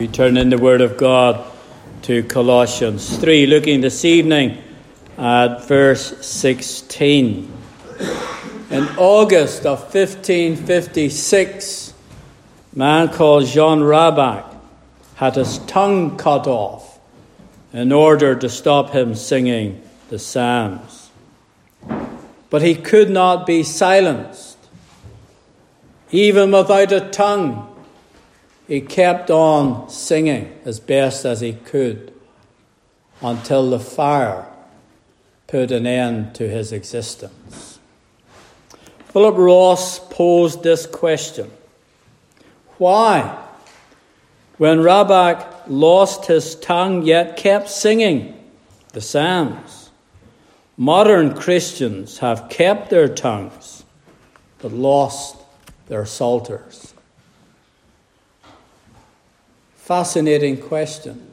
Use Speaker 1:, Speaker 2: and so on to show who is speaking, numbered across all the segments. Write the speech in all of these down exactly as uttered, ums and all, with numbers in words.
Speaker 1: We turn in the Word of God to Colossians three, looking this evening at verse sixteen. In August of fifteen fifty-six, a man called Jan Rabak had his tongue cut off in order to stop him singing the Psalms. But he could not be silenced. Even without a tongue, he kept on singing as best as he could until the fire put an end to his existence. Philip Ross posed this question: why, when Rabak lost his tongue yet kept singing the Psalms, modern Christians have kept their tongues but lost their psalters? Fascinating question.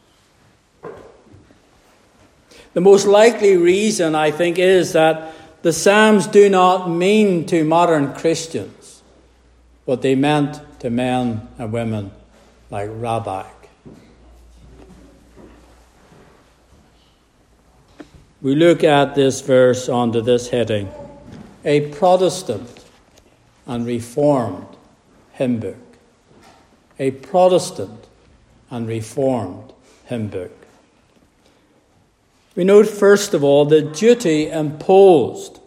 Speaker 1: The most likely reason, I think, is that the Psalms do not mean to modern Christians what they meant to men and women like Rabak. We look at this verse under this heading: a Protestant and Reformed hymn book. A Protestant and Reformed hymn book. We note, first of all, the duty imposed.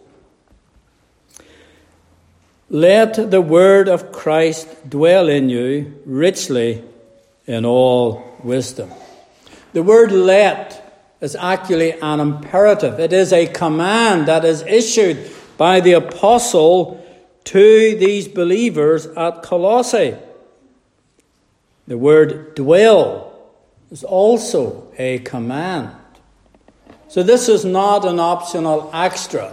Speaker 1: Let the word of Christ dwell in you richly in all wisdom. The word let is actually an imperative. It is a command that is issued by the apostle to these believers at Colossae. The word dwell is also a command. So this is not an optional extra.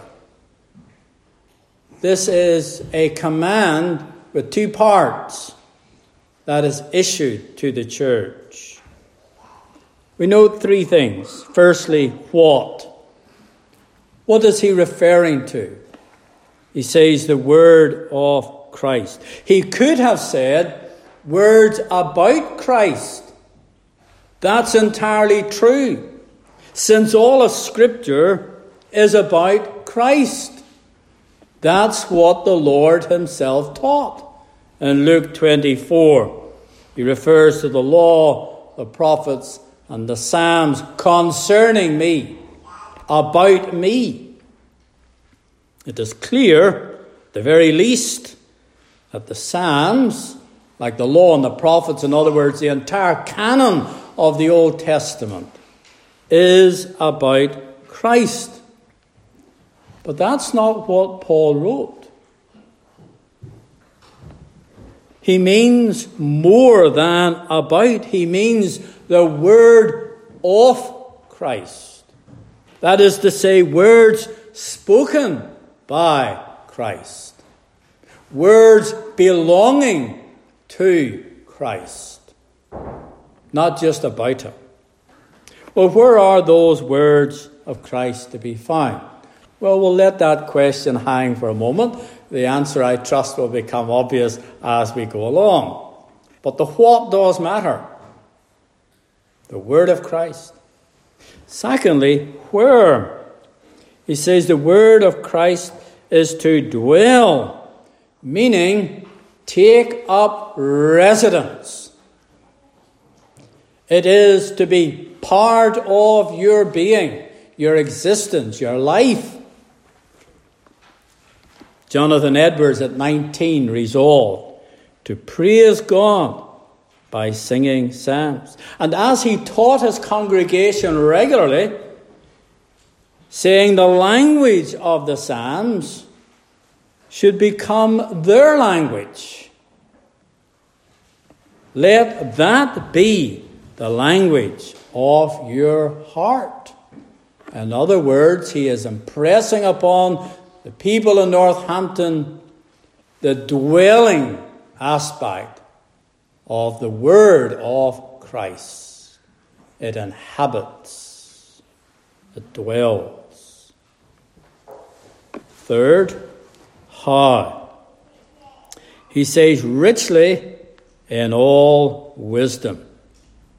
Speaker 1: This is a command with two parts that is issued to the church. We note three things. Firstly, what? What is he referring to? He says the word of Christ. He could have said words about Christ. That's entirely true, since all of Scripture is about Christ. That's what the Lord himself taught. In Luke twenty-four, he refers to the law, the prophets, and the Psalms concerning me, about me. It is clear, at the very least, that the Psalms, like the law and the prophets, in other words, the entire canon of the Old Testament, is about Christ. But that's not what Paul wrote. He means more than about. He means the word of Christ. That is to say, words spoken by Christ. Words belonging to Christ, not just about him. Well, where are those words of Christ to be found? Well, we'll let that question hang for a moment. The answer, I trust, will become obvious as we go along. But the what does matter. The word of Christ. Secondly, where? He says the word of Christ is to dwell, meaning take up residence. It is to be part of your being, your existence, your life. Jonathan Edwards at nineteen resolved to praise God by singing psalms. And as he taught his congregation regularly, saying the language of the psalms should become their language. Let that be the language of your heart. In other words, he is impressing upon the people in Northampton the dwelling aspect of the word of Christ. It inhabits. It dwells. Third, how? He says richly in all wisdom.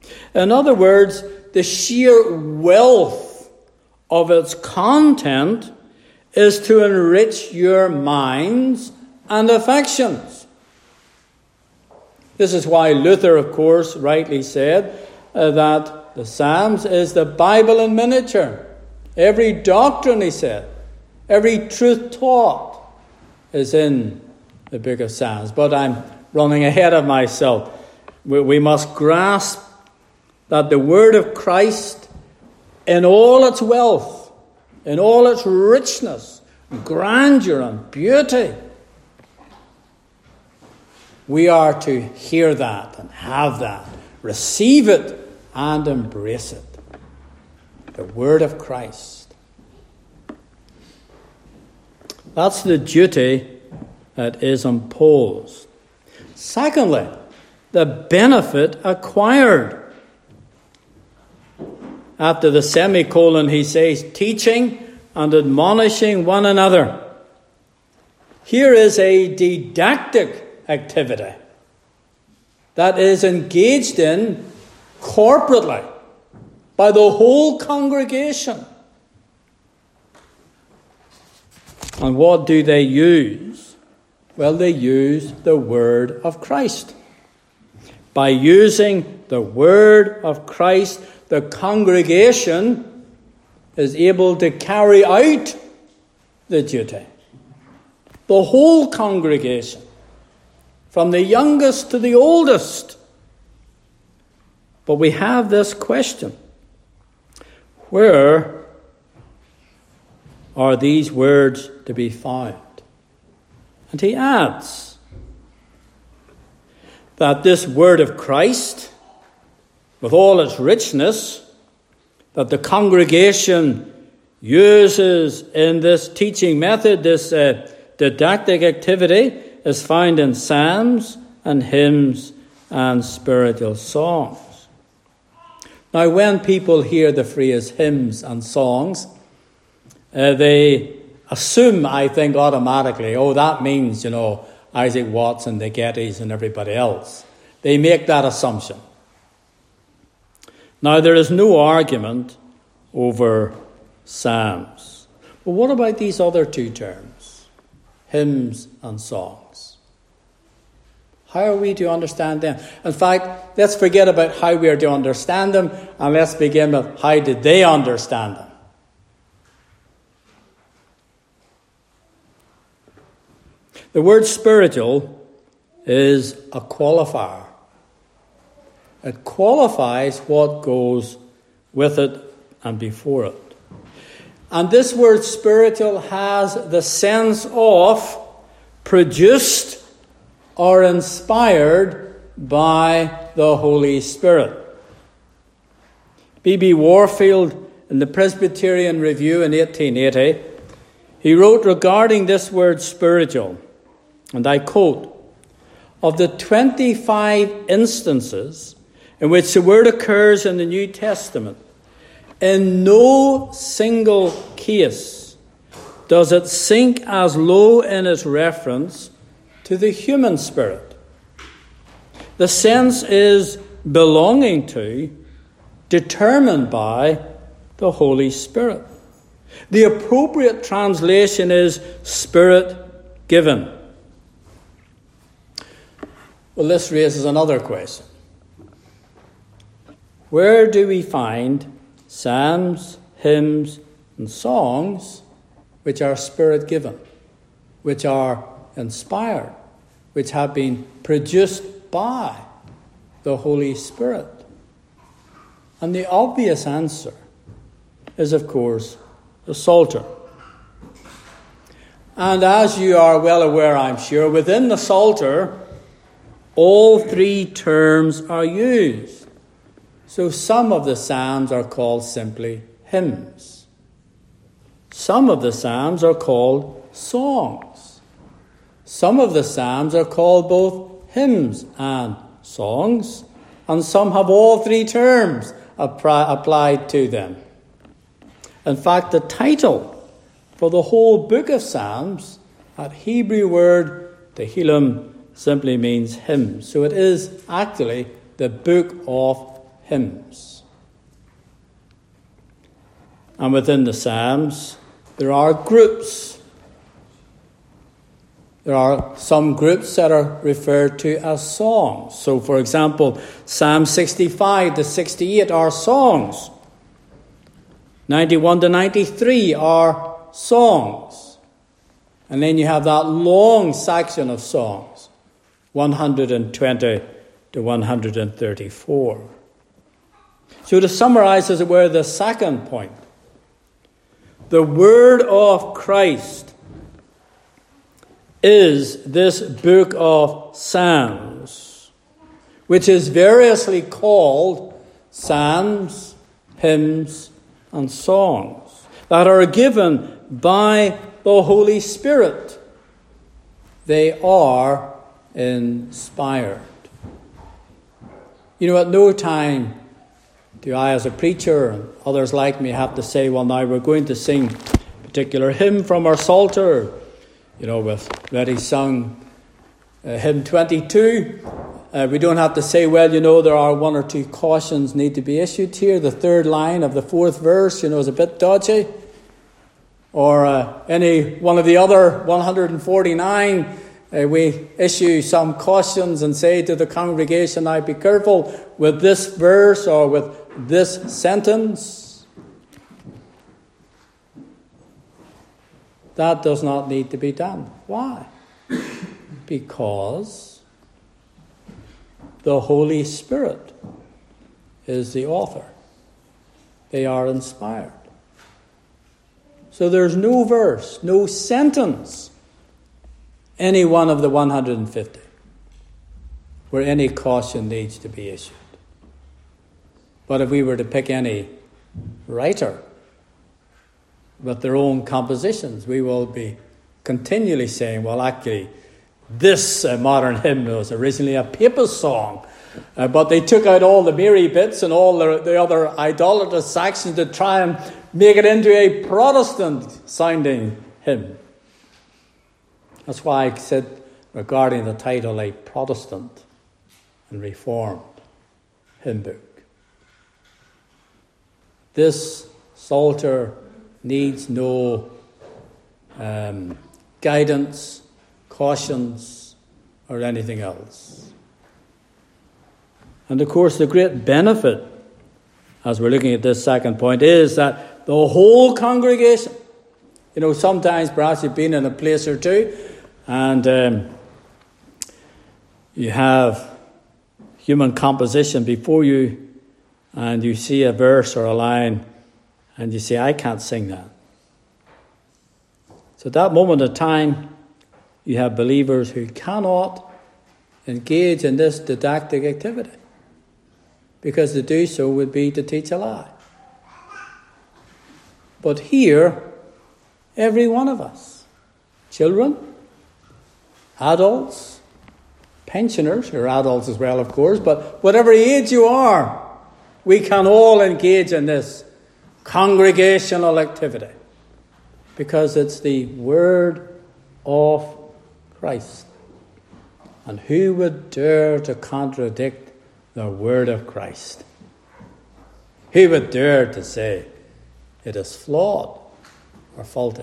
Speaker 1: In other words, the sheer wealth of its content is to enrich your minds and affections. This is why Luther, of course, rightly said uh, that the Psalms is the Bible in miniature. Every doctrine, he said, every truth taught is in the book of Psalms. But I'm running ahead of myself. We, we must grasp that the word of Christ, in all its wealth, in all its richness, grandeur and beauty, we are to hear that and have that, receive it and embrace it. The word of Christ. That's the duty that is imposed. Secondly, the benefit acquired. After the semicolon, he says, teaching and admonishing one another. Here is a didactic activity that is engaged in corporately by the whole congregation. And what do they use? Well, they use the word of Christ. By using the word of Christ, the congregation is able to carry out the duty. The whole congregation, from the youngest to the oldest. But we have this question. Where are these words to be found? And he adds that this word of Christ, with all its richness, that the congregation uses in this teaching method, this uh, didactic activity, is found in psalms and hymns and spiritual songs. Now, when people hear the phrase hymns and songs, uh, they assume, I think, automatically, oh, that means, you know, Isaac Watts and the Gettys and everybody else. They make that assumption. Now, there is no argument over psalms. But what about these other two terms, hymns and songs? How are we to understand them? In fact, let's forget about how we are to understand them, and let's begin with how did they understand them. The word spiritual is a qualifier. It qualifies what goes with it and before it. And this word spiritual has the sense of produced or inspired by the Holy Spirit. B B Warfield, in the Presbyterian Review in eighteen eighty, he wrote regarding this word spiritual, and I quote, "Of the twenty-five instances in which the word occurs in the New Testament, in no single case does it sink as low in its reference to the human spirit. The sense is belonging to, determined by the Holy Spirit. The appropriate translation is spirit-given." Well, this raises another question. Where do we find psalms, hymns, and songs which are spirit-given, which are inspired, which have been produced by the Holy Spirit? And the obvious answer is, of course, the Psalter. And as you are well aware, I'm sure, within the Psalter, all three terms are used. So some of the psalms are called simply hymns. Some of the psalms are called songs. Some of the psalms are called both hymns and songs, and some have all three terms applied to them. In fact, the title for the whole book of Psalms, that Hebrew word Tehillim, simply means hymn. So it is actually the book of hymns. And within the Psalms, there are groups. There are some groups that are referred to as songs. So, for example, Psalm sixty-five to sixty-eight are songs. ninety-one to ninety-three are songs. And then you have that long section of songs, one hundred twenty to one hundred thirty-four. So to summarize, as it were, the second point, the word of Christ is this book of Psalms, which is variously called psalms, hymns, and songs that are given by the Holy Spirit. They are inspired. You know, at no time do I, as a preacher, and others like me, have to say, well, now we're going to sing a particular hymn from our Psalter. You know, we've already sung uh, hymn twenty-two. Uh, we don't have to say, well, you know, there are one or two cautions need to be issued here. The third line of the fourth verse, you know, is a bit dodgy. Or uh, any one of the other one hundred forty-nine, uh, we issue some cautions and say to the congregation, now be careful with this verse or with this sentence. That does not need to be done. Why? Because the Holy Spirit is the author. They are inspired. So there's no verse, no sentence, any one of the one hundred fifty, where any caution needs to be issued. But if we were to pick any writer with their own compositions, we will be continually saying, well, actually, this uh, modern hymn was originally a Papist song, uh, but they took out all the Mary bits and all the, the other idolatrous sections to try and make it into a Protestant-sounding hymn. That's why I said regarding the title, a Protestant and Reformed hymn book. This Psalter needs no um, guidance, cautions, or anything else. And of course, the great benefit, as we're looking at this second point, is that the whole congregation, you know, sometimes perhaps you've been in a place or two, and um, you have human composition before you, and you see a verse or a line, and you say, I can't sing that. So at that moment of time, you have believers who cannot engage in this didactic activity, because to do so would be to teach a lie. But here, every one of us, children, adults, pensioners, who are adults as well, of course, but whatever age you are, we can all engage in this congregational activity, because it's the word of Christ. And who would dare to contradict the word of Christ? Who would dare to say it is flawed or faulty?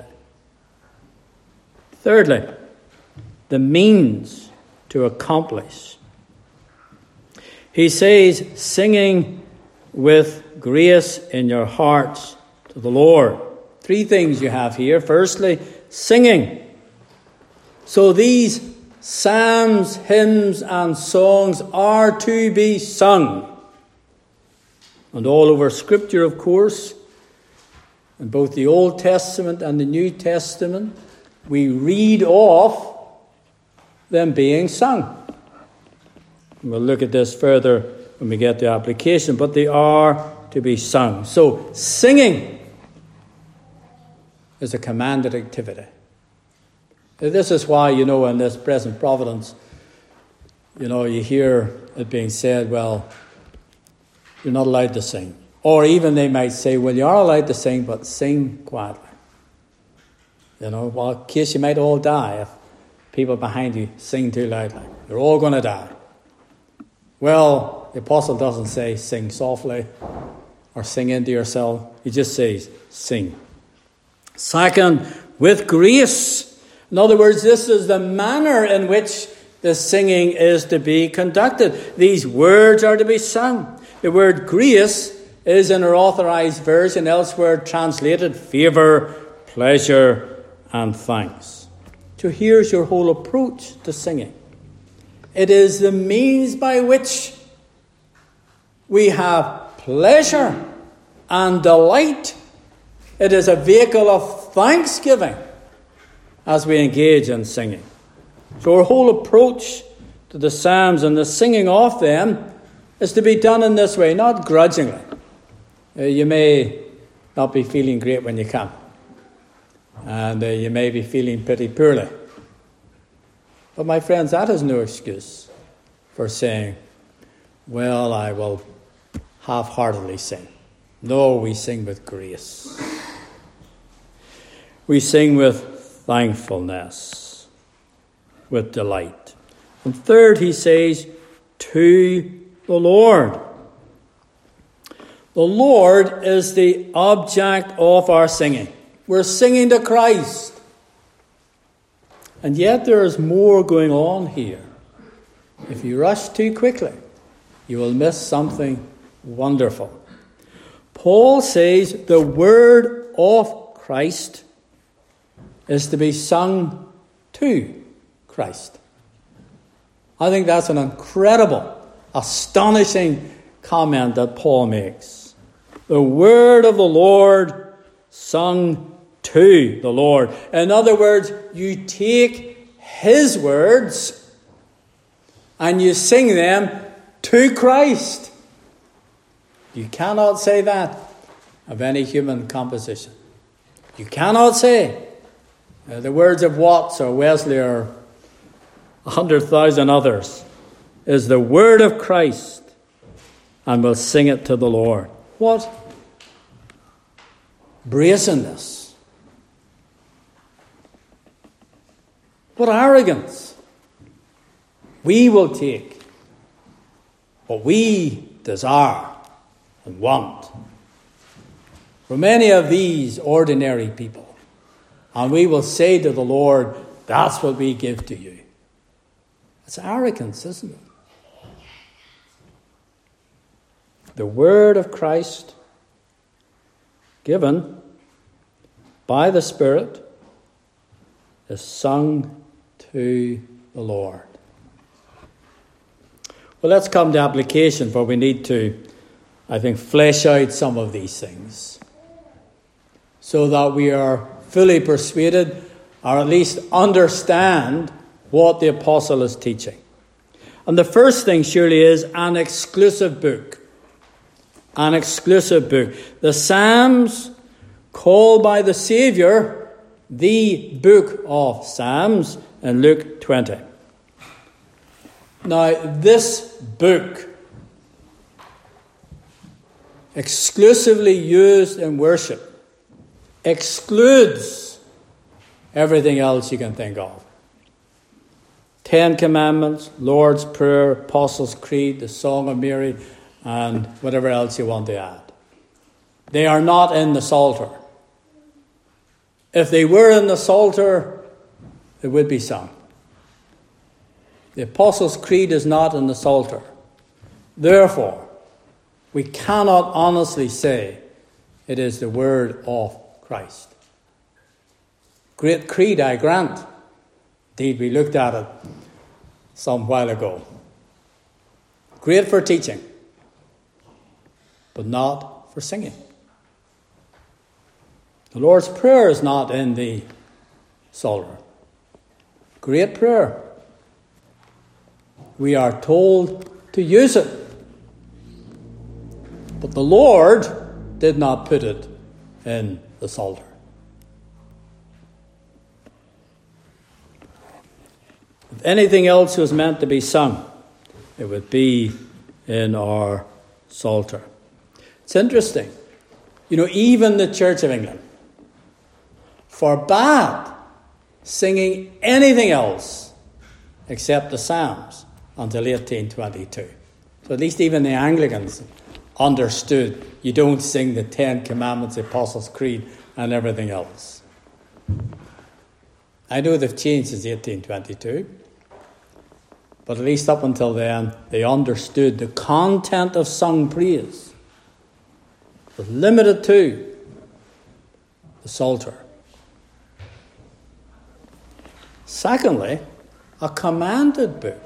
Speaker 1: Thirdly, the means to accomplish. He says, singing with grace in your hearts to the Lord. Three things you have here. Firstly, singing. So these psalms, hymns, and songs are to be sung. And all over Scripture, of course, in both the Old Testament and the New Testament, we read of them being sung. We'll look at this further when we get the application, but they are to be sung. So, singing is a commanded activity. This is why, you know, in this present providence, you know, you hear it being said, well, you're not allowed to sing. Or even they might say, well, you are allowed to sing, but sing quietly. You know, well, in case you might all die if people behind you sing too loudly. You're all going to die. Well, the apostle doesn't say sing softly or sing into yourself. He just says sing. Second, with grace. In other words, this is the manner in which the singing is to be conducted. These words are to be sung. The word grace is in our authorized version elsewhere translated favour, pleasure, and thanks. So here's your whole approach to singing. It is the means by which we have pleasure and delight. It is a vehicle of thanksgiving as we engage in singing. So our whole approach to the Psalms and the singing of them is to be done in this way, not grudgingly. Uh, you may not be feeling great when you come, and uh, you may be feeling pretty poorly. But my friends, that is no excuse for saying, well, I will half-heartedly sing. No, we sing with grace. We sing with thankfulness, with delight. And third, he says, to the Lord. The Lord is the object of our singing. We're singing to Christ. And yet there is more going on here. If you rush too quickly, you will miss something wonderful. Paul says the word of Christ is to be sung to Christ. I think that's an incredible, astonishing comment that Paul makes. The word of the Lord sung to the Lord. In other words, you take his words and you sing them to Christ. You cannot say that of any human composition. You cannot say uh, the words of Watts or Wesley or a hundred thousand others is the word of Christ, and we'll sing it to the Lord. What brazenness. What arrogance. We will take what we desire and want from many of these ordinary people, and we will say to the Lord, that's what we give to you. It's arrogance, isn't it? The word of Christ given by the Spirit is sung to the Lord. Well, let's come to application, for we need to, I think, flesh out some of these things so that we are fully persuaded, or at least understand what the apostle is teaching. And the first thing surely is an exclusive book. An exclusive book. The Psalms, called by the Saviour the book of Psalms in Luke twenty. Now, this book, exclusively used in worship, excludes everything else you can think of. Ten Commandments, Lord's Prayer, Apostles' Creed, the Song of Mary, and whatever else you want to add. They are not in the Psalter. If they were in the Psalter, it would be sung. The Apostles' Creed is not in the Psalter. Therefore, we cannot honestly say it is the word of Christ. Great creed, I grant. Indeed, we looked at it some while ago. Great for teaching, but not for singing. The Lord's Prayer is not in the Psalter. Great prayer. We are told to use it. But the Lord did not put it in the Psalter. If anything else was meant to be sung, it would be in our Psalter. It's interesting. You know, even the Church of England forbade singing anything else except the Psalms until eighteen twenty-two. So at least even the Anglicans understood you don't sing the Ten Commandments, the Apostles' Creed, and everything else. I know they've changed since eighteen twenty-two, but at least up until then, they understood the content of sung praise was limited to the Psalter. Secondly, a commanded book.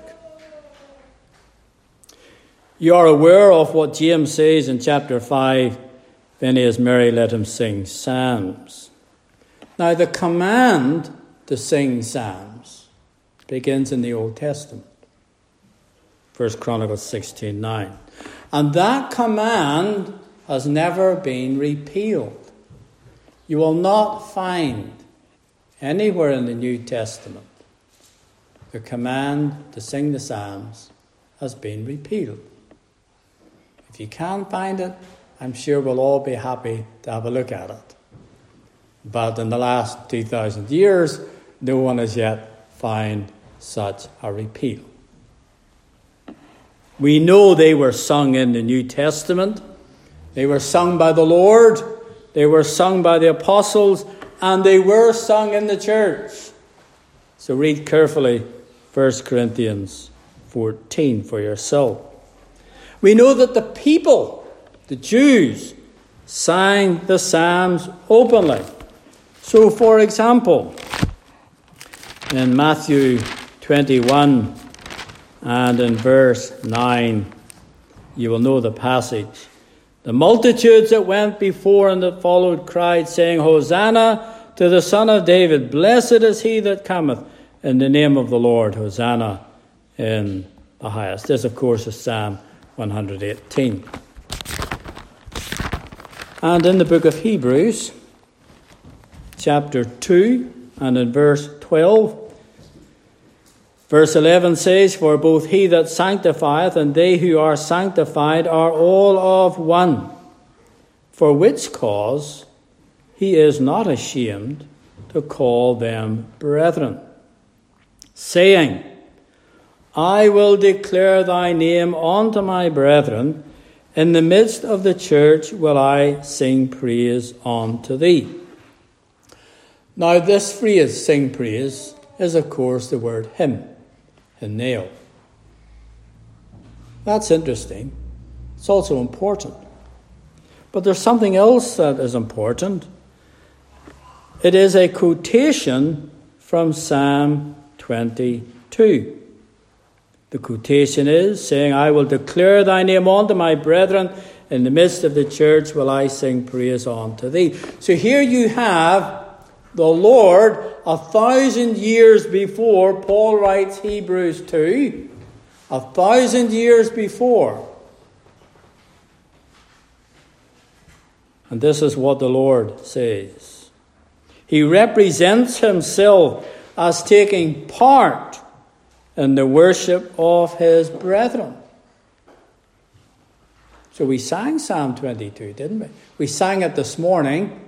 Speaker 1: You are aware of what James says in chapter five, when he is merry, let him sing psalms. Now, the command to sing psalms begins in the Old Testament. First Chronicles sixteen nine. And that command has never been repealed. You will not find anywhere in the New Testament the command to sing the psalms has been repealed. If you can't find it, I'm sure we'll all be happy to have a look at it. But in the last two thousand years, no one has yet found such a repeal. We know they were sung in the New Testament. They were sung by the Lord. They were sung by the apostles. And they were sung in the church. So read carefully First Corinthians fourteen for yourself. We know that the people, the Jews, sang the psalms openly. So, for example, in Matthew twenty-one and in verse nine, you will know the passage. The multitudes that went before and that followed cried, saying, Hosanna to the Son of David. Blessed is he that cometh in the name of the Lord. Hosanna in the highest. This, of course, is Psalm one hundred eighteen. And in the book of Hebrews, chapter two, and in verse twelve, verse eleven says, For both he that sanctifieth and they who are sanctified are all of one, for which cause he is not ashamed to call them brethren, saying, I will declare thy name unto my brethren. In the midst of the church will I sing praise unto thee. Now this phrase, sing praise, is of course the word hymn, hymneo. That's interesting. It's also important. But there's something else that is important. It is a quotation from Psalm twenty-two. The quotation is, saying, I will declare thy name unto my brethren. In the midst of the church will I sing praise unto thee. So here you have the Lord a thousand years before Paul writes Hebrews two. A thousand years before. And this is what the Lord says. He represents himself as taking part in the worship of his brethren. So we sang Psalm twenty-two, didn't we? We sang it this morning.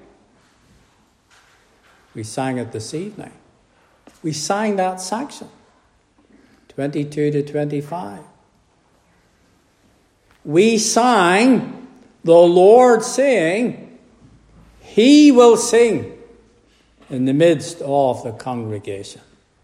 Speaker 1: We sang it this evening. We sang that section, twenty-two to twenty-five. We sang the Lord saying, he will sing in the midst of the congregation.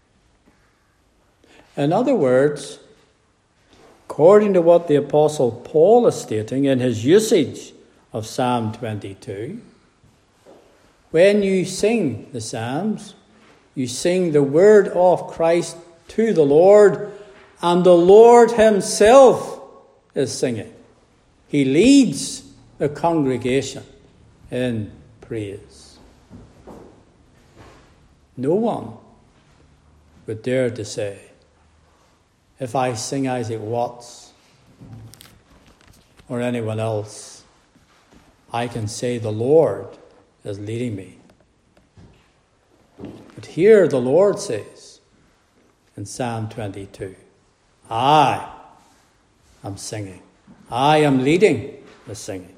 Speaker 1: In other words, according to what the Apostle Paul is stating in his usage of Psalm twenty-two, when you sing the Psalms, you sing the word of Christ to the Lord, and the Lord himself is singing. He leads the congregation in praise. No one would dare to say, if I sing Isaac Watts or anyone else, I can say the Lord is leading me. But here the Lord says in Psalm twenty-two, I am singing. I am leading the singing.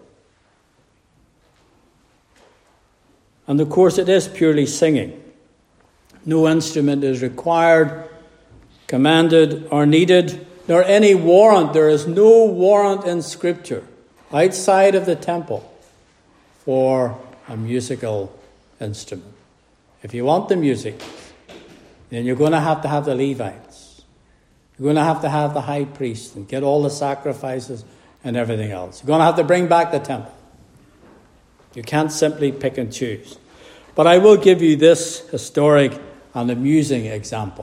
Speaker 1: And of course it is purely singing. No instrument is required, commanded, or needed. nor any warrant. There is no warrant in Scripture outside of the temple for a musical instrument. If you want the music, then you're going to have to have the Levites. You're going to have to have the high priest and get all the sacrifices and everything else. You're going to have to bring back the temple. You can't simply pick and choose. But I will give you this historic and amusing example.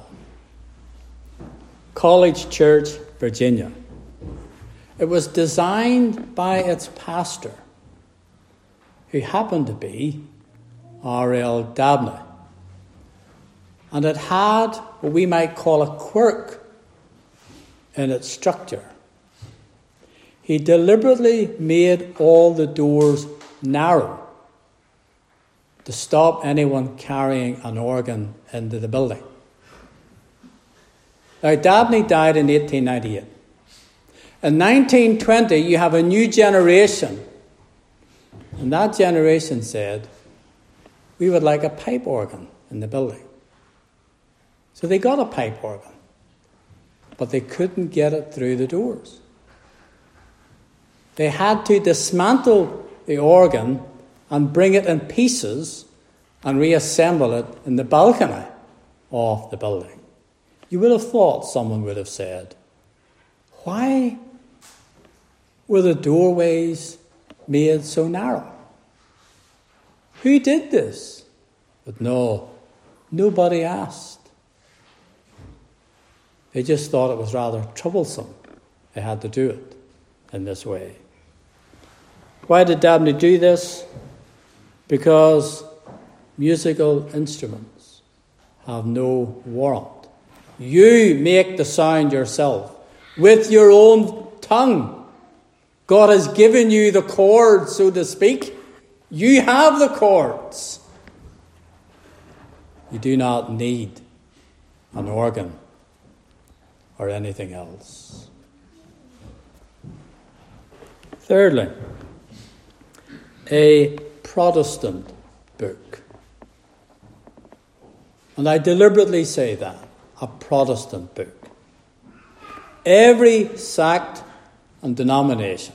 Speaker 1: College Church, Virginia. It was designed by its pastor, who happened to be R L Dabney. And it had what we might call a quirk in its structure. He deliberately made all the doors narrow to stop anyone carrying an organ into the building. Now, Dabney died in eighteen ninety-eight. In nineteen twenty, you have a new generation. And that generation said, we would like a pipe organ in the building. So they got a pipe organ, but they couldn't get it through the doors. They had to dismantle the organ and bring it in pieces and reassemble it in the balcony of the building. You would have thought someone would have said, why were the doorways made so narrow? Who did this? But no, nobody asked. They just thought it was rather troublesome. They had to do it in this way. Why did Dabney do this? Because musical instruments have no warrant. You make the sound yourself with your own tongue. God has given you the chords, so to speak. You have the chords. You do not need an organ or anything else. Thirdly, a Protestant book. And I deliberately say that, a Protestant book. Every sect and denomination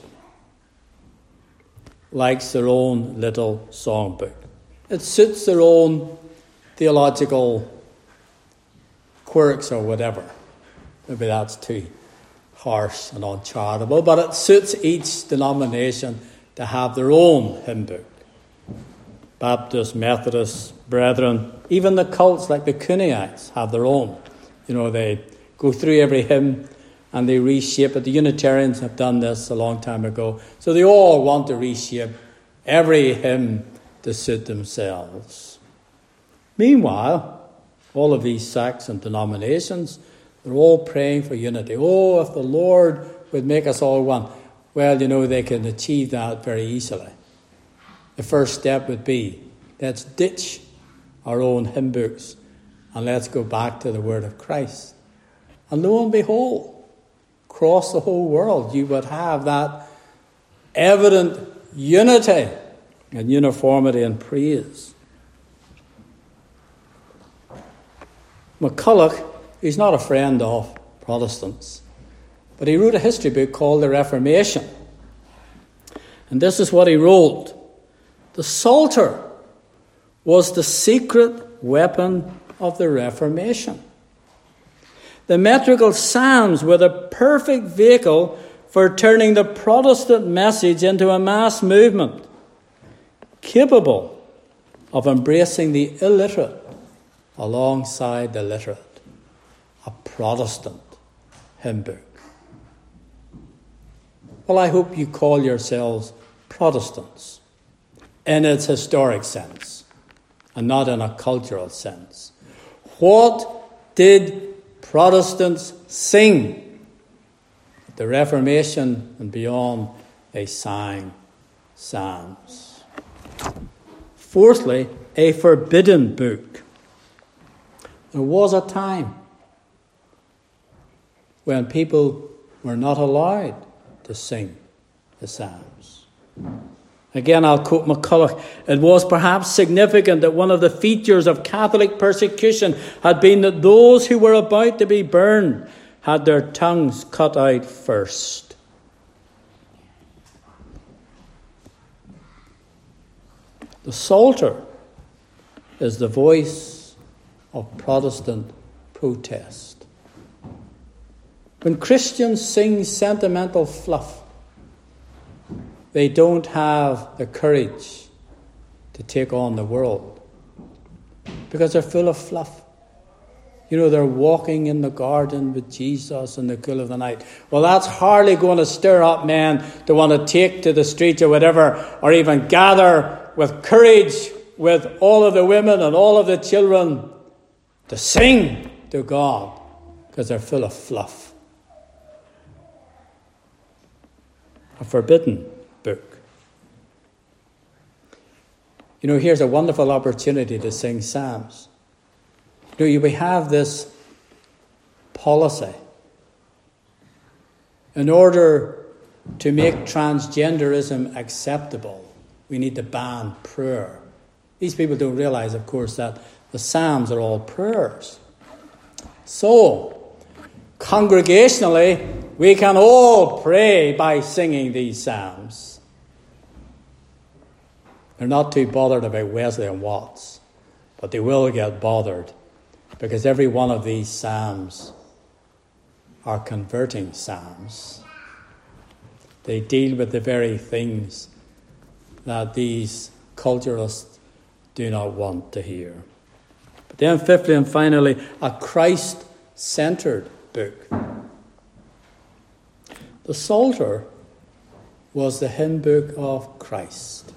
Speaker 1: likes their own little songbook. It suits their own theological quirks or whatever. Maybe that's too harsh and uncharitable, but it suits each denomination to have their own hymn book. Baptist, Methodist, Brethren, even the cults like the Cuneites have their own. You know, they go through every hymn and they reshape it. The Unitarians have done this a long time ago. So they all want to reshape every hymn to suit themselves. Meanwhile, all of these sects and denominations, they're all praying for unity. Oh, if the Lord would make us all one. Well, you know, they can achieve that very easily. The first step would be, let's ditch our own hymn books and let's go back to the word of Christ. And lo and behold, across the whole world, you would have that evident unity and uniformity in praise. McCulloch, he's not a friend of Protestants, but he wrote a history book called The Reformation. And this is what he wrote. The Psalter was the secret weapon of the Reformation. The metrical psalms were the perfect vehicle for turning the Protestant message into a mass movement, capable of embracing the illiterate alongside the literate. A Protestant hymn book. Well, I hope you call yourselves Protestants in its historic sense and not in a cultural sense. What did Protestants sing? At the Reformation and beyond, they sang psalms. Fourthly, a forbidden book. There was a time when people were not allowed to sing the psalms. Again, I'll quote McCulloch. It was perhaps significant that one of the features of Catholic persecution had been that those who were about to be burned had their tongues cut out first. The Psalter is the voice of Protestant protest. When Christians sing sentimental fluff, they don't have the courage to take on the world because they're full of fluff. You know, they're walking in the garden with Jesus in the cool of the night. Well, that's hardly going to stir up men to want to take to the streets or whatever, or even gather with courage with all of the women and all of the children to sing to God, because they're full of fluff. A forbidden book. You know, here's a wonderful opportunity to sing psalms. You know, we have this policy. In order to make transgenderism acceptable, we need to ban prayer. These people don't realize, of course, that the psalms are all prayers. So, congregationally, we can all pray by singing these psalms. They're not too bothered about Wesley and Watts, but they will get bothered because every one of these psalms are converting psalms. They deal with the very things that these culturalists do not want to hear. But then fifthly and finally, a Christ-centered book. The Psalter was the hymn book of Christ.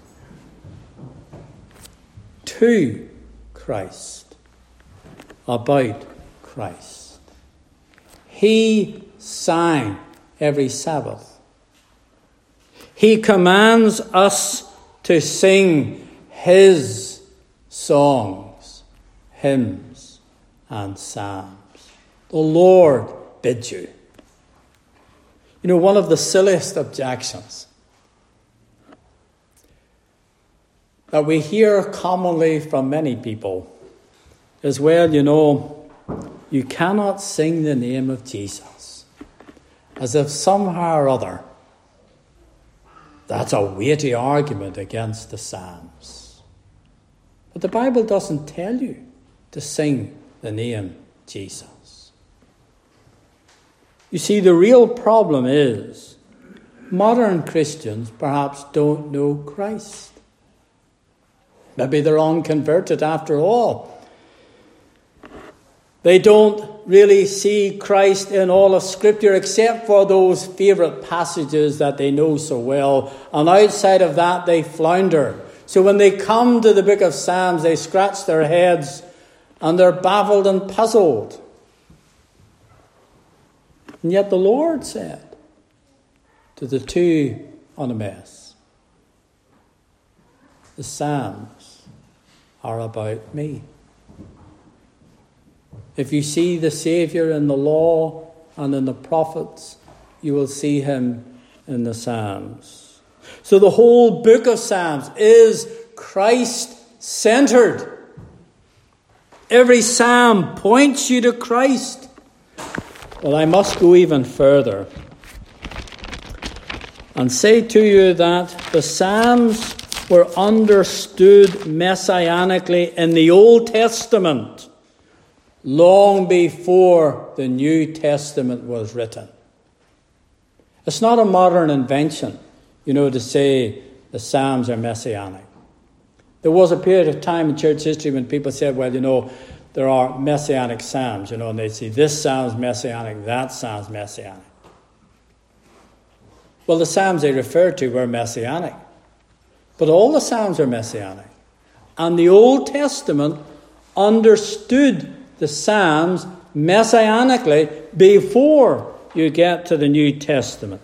Speaker 1: To Christ. About Christ. He sang every Sabbath. He commands us to sing his songs, hymns, and psalms. The Lord bids you. You know, one of the silliest objections that we hear commonly from many people is, well, you know, you cannot sing the name of Jesus, as if somehow or other that's a weighty argument against the Psalms. But the Bible doesn't tell you to sing the name Jesus. You see, the real problem is modern Christians perhaps don't know Christ. Maybe they're unconverted after all. They don't really see Christ in all of Scripture except for those favourite passages that they know so well. And outside of that, they flounder. So when they come to the book of Psalms, they scratch their heads and they're baffled and puzzled. And yet the Lord said to the two on Emmaus, the Psalms are about me. If you see the Saviour in the law and in the prophets, you will see him in the Psalms. So the whole book of Psalms is Christ-centered. Every psalm points you to Christ. Well, I must go even further and say to you that the Psalms were understood messianically in the Old Testament long before the New Testament was written. It's not a modern invention, you know, to say the Psalms are messianic. There was a period of time in church history when people said, well, you know, there are messianic psalms, you know, and they'd say this sounds messianic, that sounds messianic. Well, the psalms they referred to were messianic. But all the psalms are messianic. And the Old Testament understood the psalms messianically before you get to the New Testament.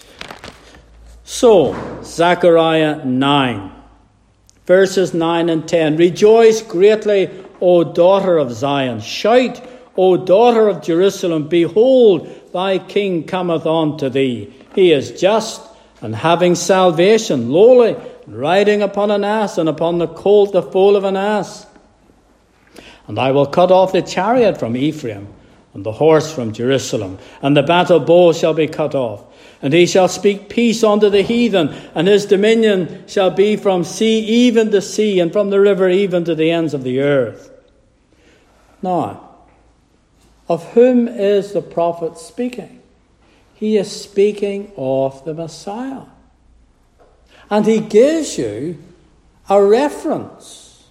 Speaker 1: So, Zechariah nine, verses nine and ten. Rejoice greatly, O daughter of Zion. Shout, O daughter of Jerusalem. Behold, thy king cometh unto thee. He is just and having salvation, lowly, riding upon an ass, and upon the colt the foal of an ass. And I will cut off the chariot from Ephraim, and the horse from Jerusalem, and the battle bow shall be cut off. And he shall speak peace unto the heathen, and his dominion shall be from sea even to sea, and from the river even to the ends of the earth. Now, of whom is the prophet speaking? He is speaking of the Messiah. And he gives you a reference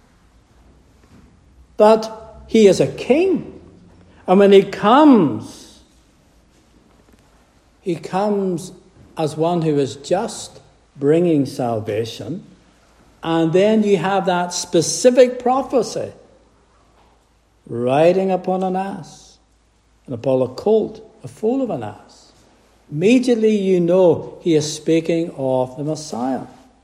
Speaker 1: that he is a king. And when he comes, he comes as one who is just, bringing salvation. And then you have that specific prophecy, riding upon an ass, and upon a colt, a foal of an ass. Immediately you know he is speaking of the Messiah.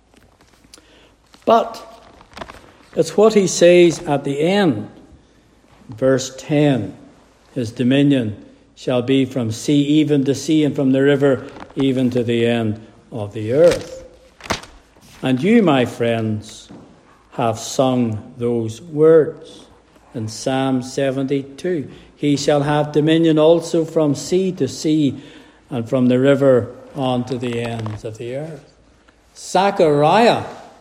Speaker 1: But it's what he says at the end, verse ten. His dominion shall be from sea even to sea, and from the river even to the end of the earth. And you, my friends, have sung those words in Psalm seventy-two. He shall have dominion also from sea to sea, and from the river on to the ends of the earth. Zechariah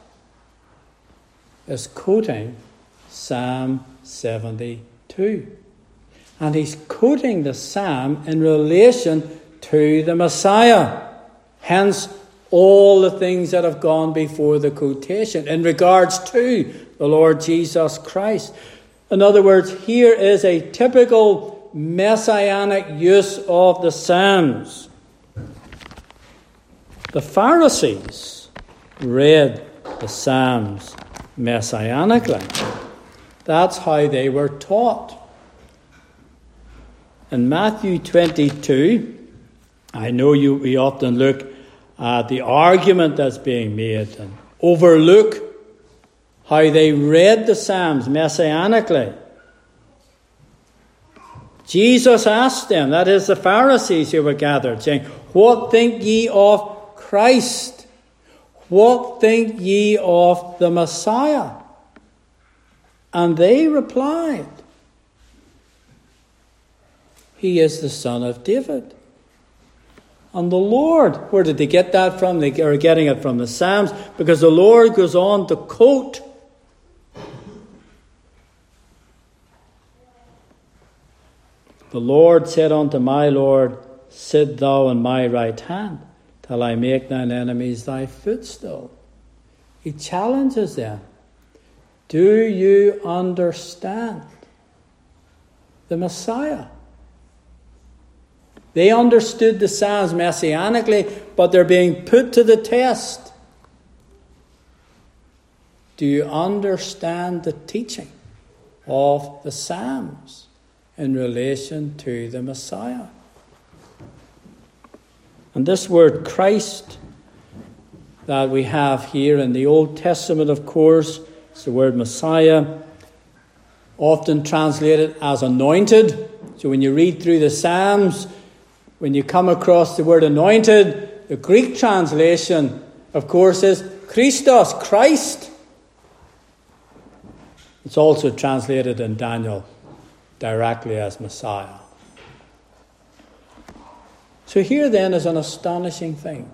Speaker 1: is quoting Psalm seventy-two. And he's quoting the psalm in relation to the Messiah. Hence, all the things that have gone before the quotation in regards to the Lord Jesus Christ. In other words, here is a typical messianic use of the psalms. The Pharisees read the psalms messianically. That's how they were taught. In Matthew twenty-two, I know you we often look at the argument that's being made and overlook how they read the Psalms messianically. Jesus asked them, that is the Pharisees who were gathered, saying, "What think ye of Christ? What think ye of the Messiah?" And they replied, "He is the son of David." And the Lord, where did they get that from? They are getting it from the Psalms, because the Lord goes on to quote The Lord said unto my Lord, "Sit thou on my right hand, till I make thine enemies thy footstool." He challenges them. Do you understand the Messiah? They understood the Psalms messianically, but they're being put to the test. Do you understand the teaching of the Psalms in relation to the Messiah? And this word Christ that we have here in the Old Testament, of course, is the word Messiah, often translated as anointed. So when you read through the Psalms, when you come across the word anointed, the Greek translation, of course, is Christos, Christ. It's also translated in Daniel directly as Messiah. So here then is an astonishing thing.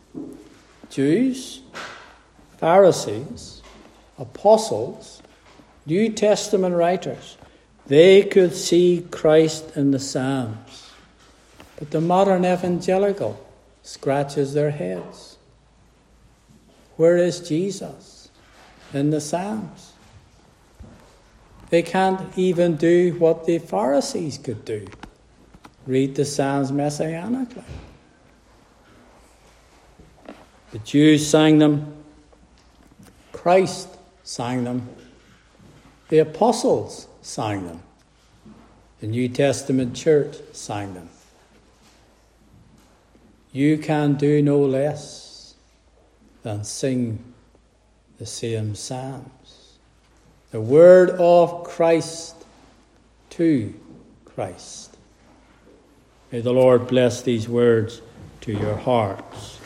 Speaker 1: Jews, Pharisees, apostles, New Testament writers, they could see Christ in the Psalms. But the modern evangelical scratches their heads. Where is Jesus in the Psalms? They can't even do what the Pharisees could do. Read the Psalms messianically. The Jews sang them. Christ sang them. The apostles sang them. The New Testament church sang them. You can do no less than sing the same psalms. The word of Christ to Christ. May the Lord bless these words to your hearts.